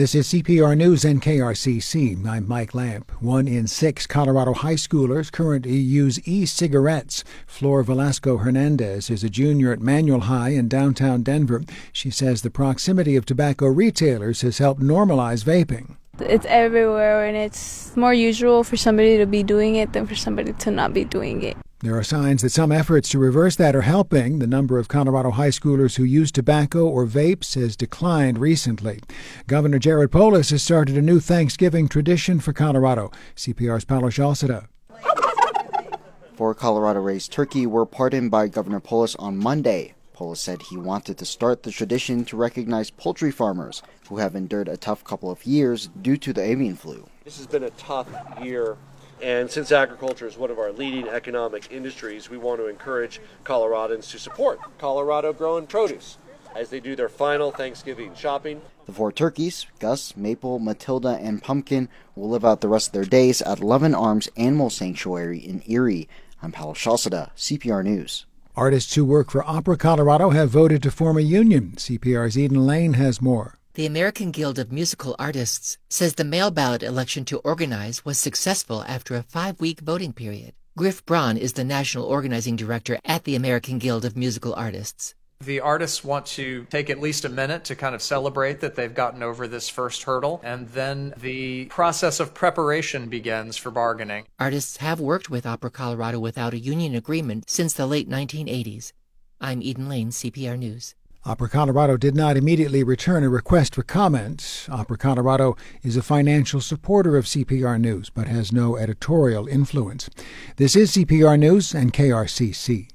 This is CPR News and KRCC. I'm Mike Lamp. 1 in 6 Colorado high schoolers currently use e-cigarettes. Flor Velasco Hernandez is a junior at Manual High in downtown Denver. She says the proximity of tobacco retailers has helped normalize vaping. It's everywhere, and it's more usual for somebody to be doing it than for somebody to not be doing it. There are signs that some efforts to reverse that are helping. The number of Colorado high schoolers who use tobacco or vapes has declined recently. Governor Jared Polis has started a new Thanksgiving tradition for Colorado. CPR's Paulo Shalceda. 4 Colorado-raised turkey were pardoned by Governor Polis on Monday. Polis said he wanted to start the tradition to recognize poultry farmers who have endured a tough couple of years due to the avian flu. This has been a tough year. And since agriculture is one of our leading economic industries, we want to encourage Coloradans to support Colorado-grown produce as they do their final Thanksgiving shopping. The 4 turkeys, Gus, Maple, Matilda, and Pumpkin, will live out the rest of their days at Lovin Arms Animal Sanctuary in Erie. I'm Paulo Shalceda, CPR News. Artists who work for Opera Colorado have voted to form a union. CPR's Eden Lane has more. The American Guild of Musical Artists says the mail ballot election to organize was successful after a 5-week voting period. Griff Braun is the national organizing director at the American Guild of Musical Artists. The artists want to take at least a minute to kind of celebrate that they've gotten over this first hurdle, and then the process of preparation begins for bargaining. Artists have worked with Opera Colorado without a union agreement since the late 1980s. I'm Eden Lane, CPR News. Opera Colorado did not immediately return a request for comment. Opera Colorado is a financial supporter of CPR News, but has no editorial influence. This is CPR News and KRCC.